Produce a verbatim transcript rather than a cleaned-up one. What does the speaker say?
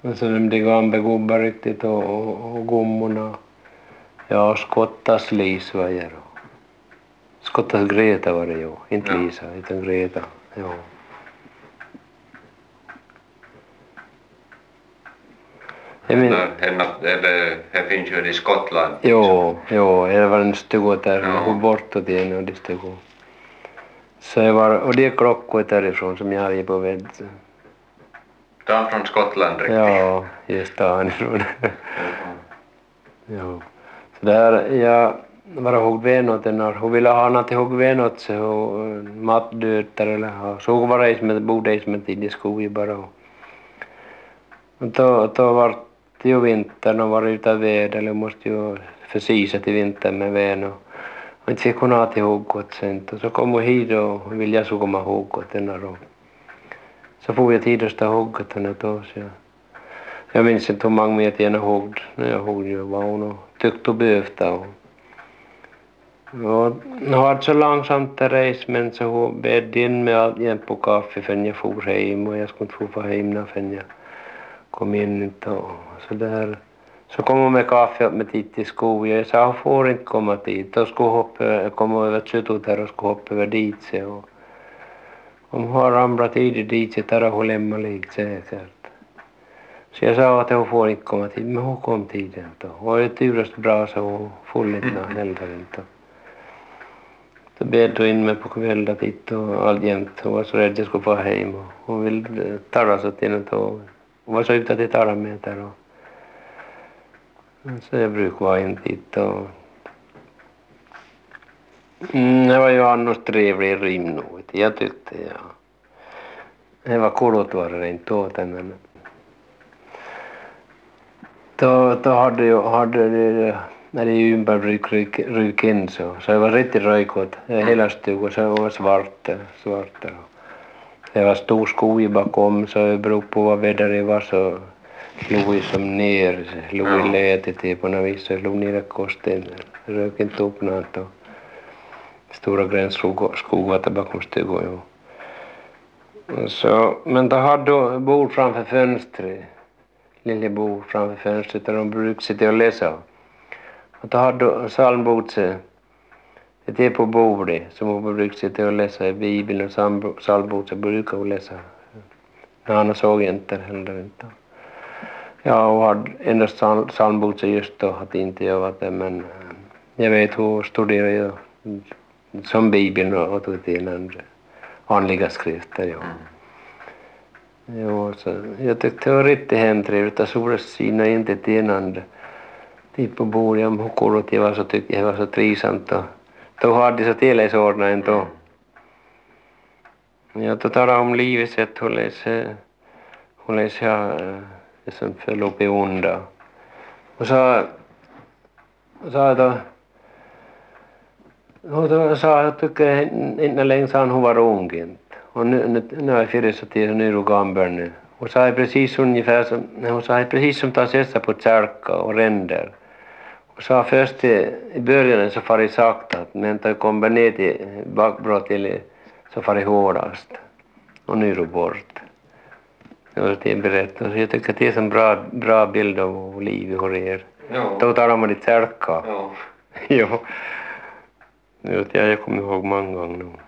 Och så de gamla gubbar riktigt och, och, och gummorna. Ja, skottas Lisa var det. Skottas Greta var det ju. Inte Ja. Lisa, utan Greta. Ja. Jag min... Henne, eller det finns ju i Skottland. Jo, jo, det var en stuga där. Ja. Hon bortåt till en av de stugor. Så jag var, och det är klockor därifrån som jag hade på väg. Ta från Skottland riktigt. Ja, just därifrån. Ja. Så där, jag var ihåg vänåt när hon ville ha något ihåg vänåt så hon matdöter eller ha. Så hon var det som bodde som en tid i skogen bara. Och då, då var det ju vinter och var utav väder eller måste ju försisa till vinter med vän och, och inte fick hon ha till ihåg gott sent. Och så kom hon hit och ville jag så komma ihåg gott den här och så får jag tid att stå ihåg gott henne då så jag. Jag minns inte hur många mer jag ihåg när jag ihåg ju vad hon och tyckte och behövde och och hon hade så långsamt att resa men så hon bed in med allt igen på kaffe förrän jag for hem och jag skulle inte få hem när förrän jag kom in inte och så där. Så kom hon med kaffe med tid till skogen. Jag sa hon får inte komma dit. Då skulle hoppa, komma över tjutot där och skulle hoppa över dit sig och om hon har ramlat tidigt dit så där hon lämnar lite säkert. Så jag sa att hon får inte komma tid, men hon kom tiden då. Och det turas bra så hon får inte heller inte. Så bed hon in mig på kvällen dit och alltjämt. Hon var så rädd att jag skulle få hem och hon ville tarra sig till något och hon var så ute att det tarra med där och så jag brukar vara in dit och mm, det var ju annars trevlig rim nog. Jag tyckte ja. Det var kolot var det inte åt henne men Då, då hade jag, hade det, när det ympäri ryk, ryk, ryk in så, så det var riktigt röjkot. Hela stugan så var svart, svart. Det var stor skog bakom så det beror på vad väder det var så slog vi som ner, slog vi lätet till på något vis så slog ner kosten. Rök inte upp något och stora gränsskog var där bakom stugan. Så, men då hade jag bord framför fönstret. Lille bord framför fönstret där de brukade sitta och läsa. Och då hade psalmboken det är på bordet som hon brukade sitta och läsa i Bibeln och psalmboken så brukade hon läsa. Men han såg inte heller inte. Ja, hon hade endast psalmboken just då att inte jag var det men jag vet hon studerade ju som Bibeln och tog till andra andliga skrifter. Ja. Jo, så jag tyckte det var riktigt hemtrevligt att sola sina inte till en andra. Dit på bordet om hon kollat jag var så tyckte jag var så trivsamt och då hade så tilläggsordnat ändå. Jag då talade om livet sätt hon läser hon läser ja, det som föll upp i onda. Och så sa då och då sa jag tycker inte längre sa hon var ung inte. Och nu, nu, nu är jag fyra så till nu är du gammal nu. Och så är precis ungefär som, hon sa precis som tar sätta på kärka och ränder. Och så först i, i början så far det sakta, men då kommer ner till bakbrott till så far det hårdast. Och nu är du bort. Det var det berättat. Så jag tycker att det är en bra, bra bild av livet hos er. Ja. Då tar man i kärka. Ja. Jo. Jag kommer ihåg många gånger nu.